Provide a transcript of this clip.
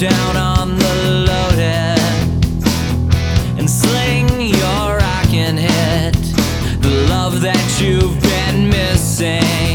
down on the loaded and sling your rock and hit the love that you've been missing.